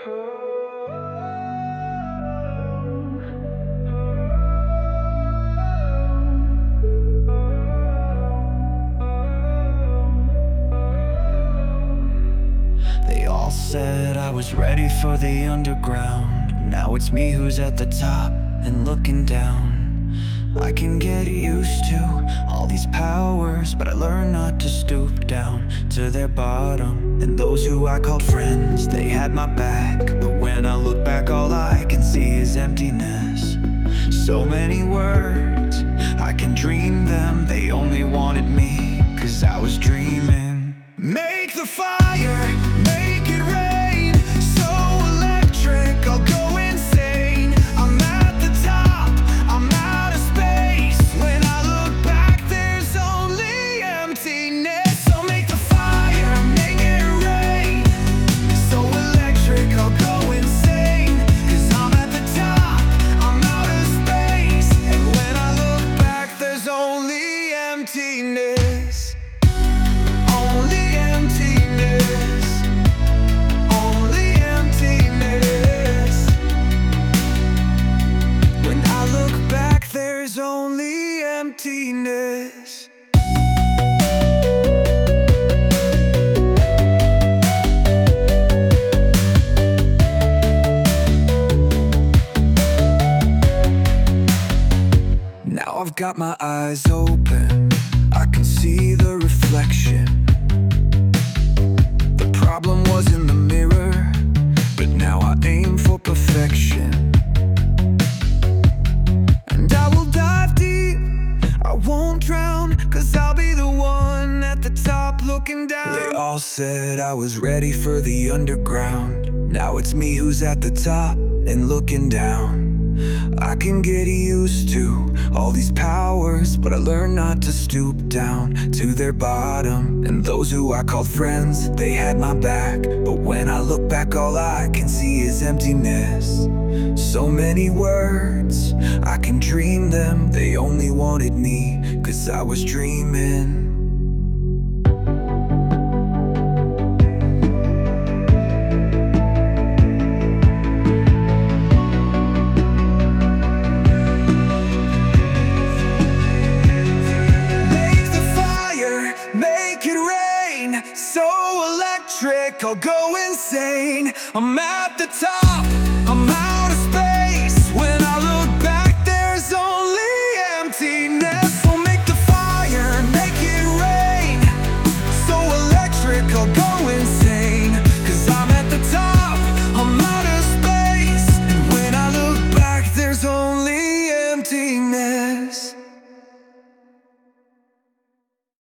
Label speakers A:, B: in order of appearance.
A: They all said I was ready for the underground. Now it's me who's at the top and looking down. I can get used to all these powers, but I learned not to stoop down to their bottom. And those who I called friends, they had my back, but when I look back all I can see is emptiness. So many words, I can dream them. They only wanted me, 'cause I was dreaming. Make the fire, make it rain, so electric, I'll go insane. I'm at the top, I'm out of space. When I look back, there's only emptiness. So make the fire, make it rain, so electric, I'll go insane. 'Cause I'm at the top, I'm out of space. And when I look back, there's only emptiness. Only emptiness. Only emptiness. When I look back, there's only emptiness. Now I've got my eyes open, I can see the reflection. The problem was in the mirror, but now I aim for perfection. And I will dive deep, I won't drown, 'cause I'll be the one at the top looking down. They all said I was ready for the underground. Now it's me who's at the top and looking down. I can get used to all these powers, but I learned not to stoop down to their bottom. And those who I called friends, they had my back, but when I look back all I can see is emptiness. So many words, I can dream them. They only wanted me, 'cause I was dreaming. So electric, I'll go insane. I'm at the top,